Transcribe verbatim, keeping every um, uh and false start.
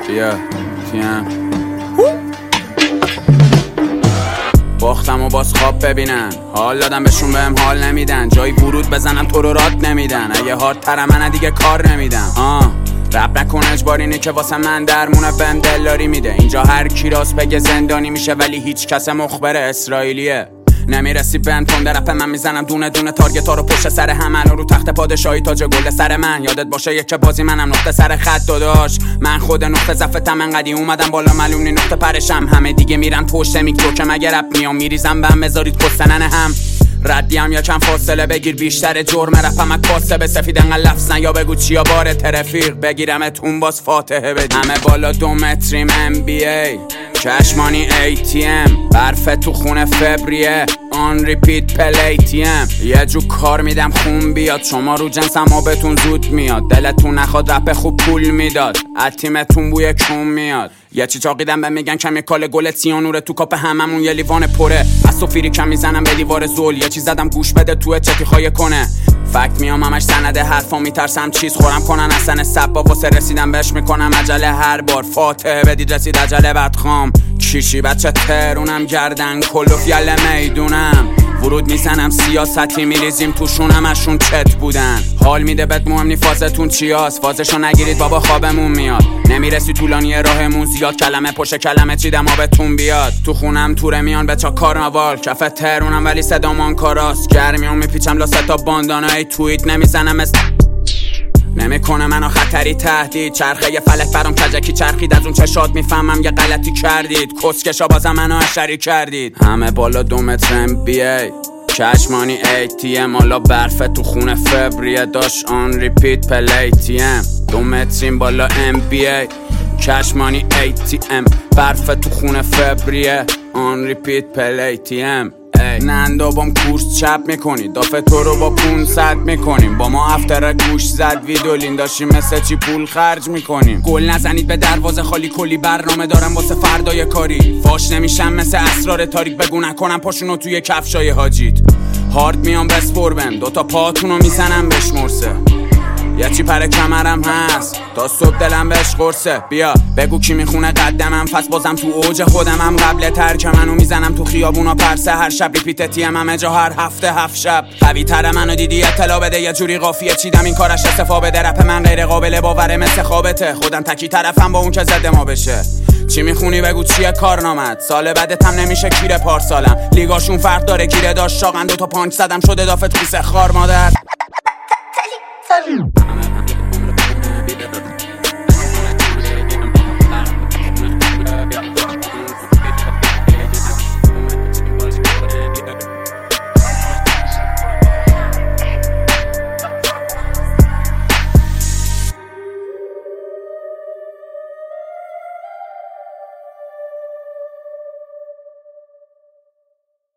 بیا تیم باختم و باز خواب ببینن، حال دادم بهشون بهم حال نمیدن، جایی ورود بزنم تو رو راد نمیدن، اگه هارد تر من دیگه کار نمیدم. آه رب نکن اجبارینه که واسه من درمونه بهم دلاری میده، اینجا هر کی راست بگه زندانی میشه ولی هیچ کس مخبر اسرائیلیه. نمیرسی بهم تون رپ من میزنم دونه دونه تارگت ها رو پشت سر هم، الان رو تخت پادشاهی تاج گل سر من، یادت باشه یک بازی منم نقطه سر خط داداش، من خود نقطه ضعفتم انقدی اومدم بالا معلوم نی نقطه پرشم، همه دیگه میرن پشت میکرو که مگه رپ میام میریزم بهم بذارید پستنن هم ردیم یا کم فاصله بگیر بیشتر جرم رپم از کاسه به سفید انقدر لفظ نه یا بگو چیا باره ترفیق بگیرمتون باز فاتحه بدی. همه بالا دو متریم ام بی ای چشمانی ای تی ام برف تو خونه فبریه آن ریپیت پلی تی ام یه جو کار میدم خون بیاد شما رو جنس اما بهتون زود میاد دلتون نخواد رپ خوب پول میداد از تیمتون بوی کون میاد یه چی چاقیدم به میگن کمیکال گل سیانوره تو کاپ هممون یه لیوان پره از سفیری کم میزنم به دیوار زول یه چی زدم گوش بده تو چتی خواهی کنه فکت میام همش سنده حرفا میترسم چیز خورم کنن اصلا سبا واسه رسیدم بهش میکنم عجله هر بار فاتحه بدید رسید عجله بدخام کیشی بچه ترونم گردن کلوف یله میدونم ورود میزنم سیاستی میریزیم توشون همشون چت بودن حال میده بهت مهم نی فازتون چیاست فازشو نگیرید بابا خوابمون میاد نمیرسی طولانی راهمون زیاد کلمه پشت کلمه چیدم آبتون بیاد تو خونم توره میان بچا کارناوال کف ترونم ولی صدامان کاراست گرمیون میپیچم لا ستا باندانای توییت نمیزنم است نمیکنه منو خطری تهدید چرخه یه فلک برام کجکی چرخید از اون چشات میفهمم یه غلطی کردید کسکشا بازم منو اشری کردید همه بالا دو متر ام بی ای چشمانی ای تی ام حالا برف تو خونه فبریه داشت آن ریپیت پلی تی ام دو متریم بالا ام بی ای چشمانی ای تی ام برف تو خونه فبریه آن ریپیت پلی تی ام نندا بام کورس چپ میکنی دافه تو رو با پونصد میکنیم با ما افتر گوش زد ویدولین داشتیم مثل چی پول خرج میکنیم گل نزنید به دروازه خالی کلی برنامه دارم واسه فردای کاری فاش نمیشم مثل اسرار تاریک بگو نکنم پاشونو توی کفشای حاجیت هارد میام بسپر بهم دوتا پاتونو میزنم بشمرسه یه چی پر کمرم هست تا صبح دلم بهش قرصه بیا بگو کی میخونه قدمم پس بازم تو اوج خودمم قبل ترک منو میزنم تو خیابونا پرسه هر شب ریپیت تیم همه جا هر هفته هفت شب قوی تر منو دیدی اطلاع بده یه جوری قافیه چیدم این کارش استفا بده رپ من غیر قابل باوره مثل خوابته خودم تکی طرفم با اون که زده ما بشه چی میخونی بگو چیه کارنامت سال بعدت هم نمیشه کیره پارسالم لیگاشون فرق داره گیره داشت شاقن دوتا پانچ زدم شده دافت خیسه خار مادر